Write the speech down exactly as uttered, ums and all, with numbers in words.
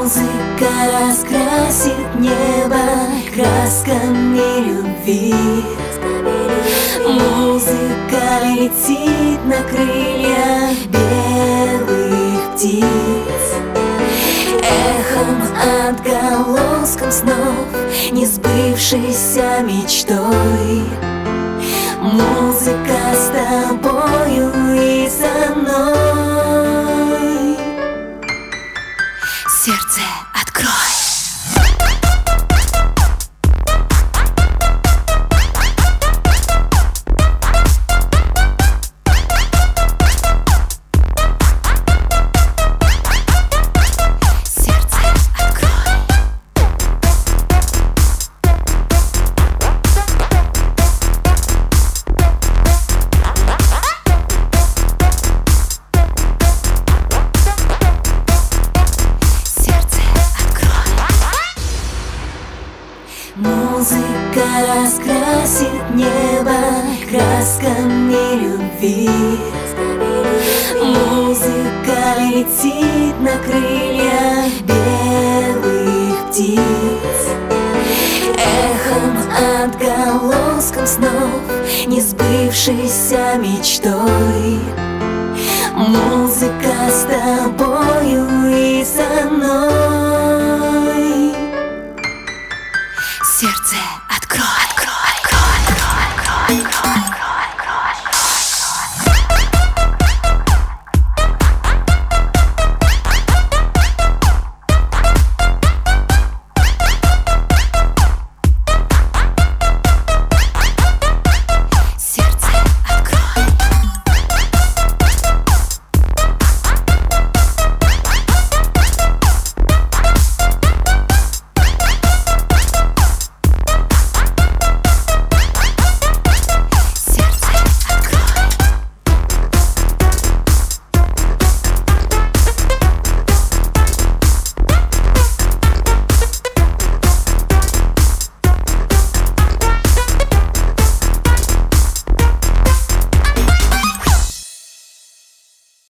Музыка раскрасит небо красками любви. Музыка летит на крыльях белых птиц, эхом отголоском снов, несбывшейся мечтой. Музыка с тобою и со мной. Сердце, открой. Музыка раскрасит небо красками любви. Музыка летит на крыльях белых птиц, эхом отголоском снов, несбывшейся мечтой. Музыка с тобою и со мной.